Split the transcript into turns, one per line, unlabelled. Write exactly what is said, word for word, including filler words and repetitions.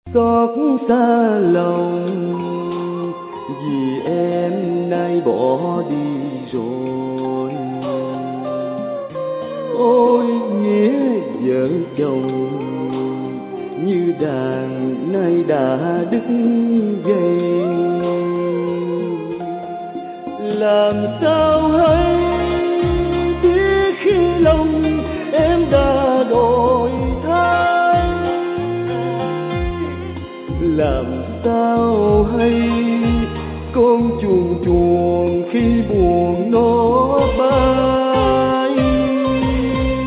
xót xa lòng vì em nay bỏ đi rồi. Ôi nghĩa vợ chồng như đàn nay đã đứt dây, làm sao hay biết khi lòng em đã đổi thay, làm sao hay con chuồn chuồn khi buồn nói